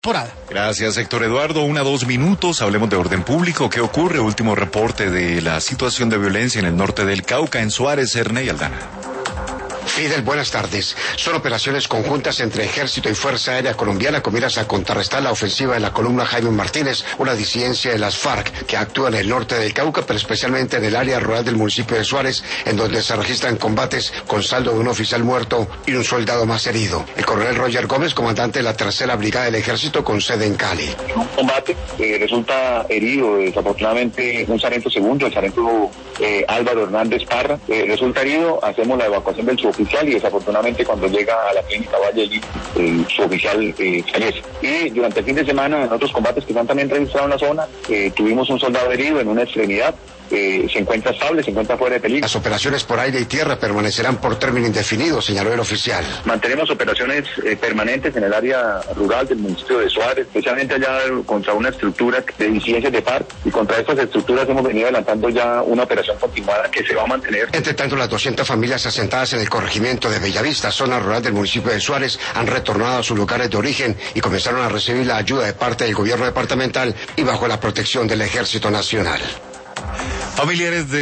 temporada. Gracias, Héctor Eduardo. 1 a 2 minutos, hablemos de orden público. ¿Qué ocurre? Último reporte de la situación de violencia en el norte del Cauca, en Suárez, Erney Aldana. Fidel, buenas tardes. Son operaciones conjuntas entre Ejército y Fuerza Aérea Colombiana con miras a contrarrestar la ofensiva de la columna Jaime Martínez, una disidencia de las FARC que actúa en el norte del Cauca, pero especialmente en el área rural del municipio de Suárez, en donde se registran combates con saldo de un oficial muerto y un soldado más herido. El coronel Roger Gómez, comandante de la tercera brigada del Ejército con sede en Cali. Un combate resulta herido, desafortunadamente, un sargento segundo, el sargento Álvaro Hernández Parra, resulta herido. Hacemos la evacuación del suboficial y desafortunadamente cuando llega a la clínica Valle su oficial fallece. Y durante el fin de semana, en otros combates que se han también registrado en la zona, tuvimos un soldado herido en una extremidad. Se encuentra estable, se encuentra fuera de peligro. Las operaciones por aire y tierra permanecerán por término indefinido, señaló el oficial. Mantenemos operaciones permanentes en el área rural del municipio de Suárez, especialmente allá contra una estructura de disidencias de FARC, y contra estas estructuras hemos venido adelantando ya una operación continuada que se va a mantener. Entre tanto, las 200 familias asentadas en el corregimiento de Bellavista, zona rural del municipio de Suárez, han retornado a sus lugares de origen y comenzaron a recibir la ayuda de parte del gobierno departamental y bajo la protección del Ejército Nacional. Familiares de